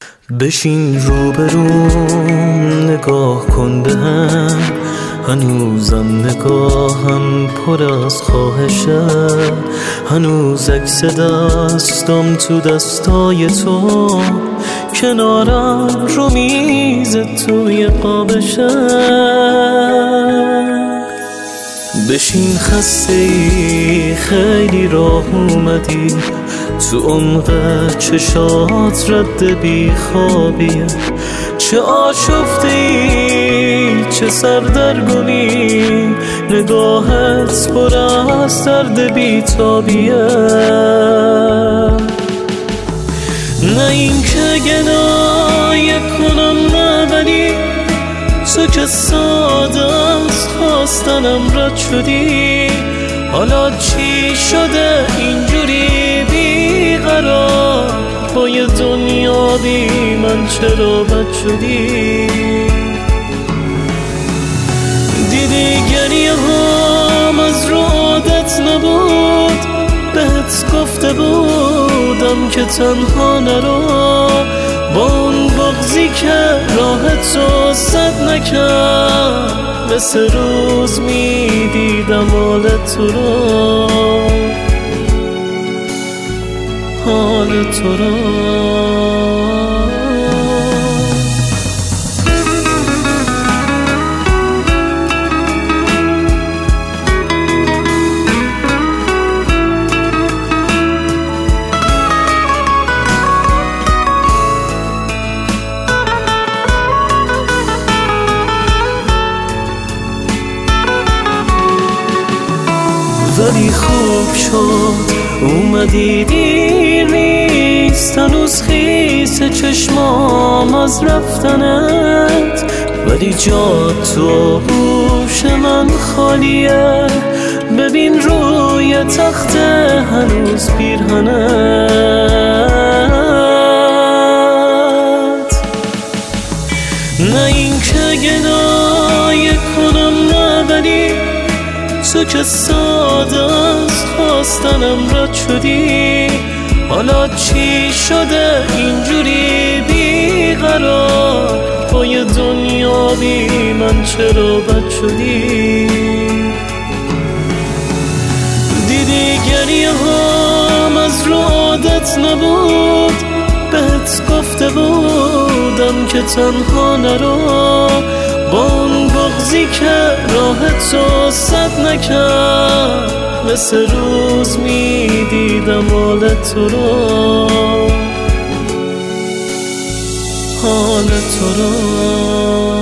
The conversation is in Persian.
بشین روبروم نگاه کن بهم، هنوزم نگاهم پر از خواهشه، هنوز عکس دستم تو دستای تو، کنارم رو میز توی قابشه. بشین خسته‌ای خیلی راه اومدی، تو عمق چشات رد بیخوابیه، چه آشفته‌ای چه سردرگمی، نگاهت پر از درد بیتابیه. نه این که گنایه کنم نه، ولی تو که ساده از خواستنم رد شدی، حالا چی شده اینجوری بیقرار، با یه دنیا بی من چرا بد شدی؟ دیدی گریه هم از رو عادت نبود، بهت گفته بودم که تنها نرو، با اون بغضی که راه تو سد نکرد، مثل روز میدیدم حال تو رو، حال تو رو. ولی خوب شد اومدی، دیر نیست هنوز خیس چشمام از رفتنت، ولی جا تو گوش من خالیه، ببین روی تخت هنوز پیرهنت. نه این که گنایه کنم نه، ولی تو که ساده از خواستنم رد شدی، حالا چی شده اینجوری بیقرار، با یه دنیا بی من چرا بد شدی؟ دیدی گریه هم از رو عادت نبود، بهت گفته بودم که تنها نرو، با اون بغضی که راه تو سد نکرد، مثل روز میدیدم حال تو رو، حال تو رو.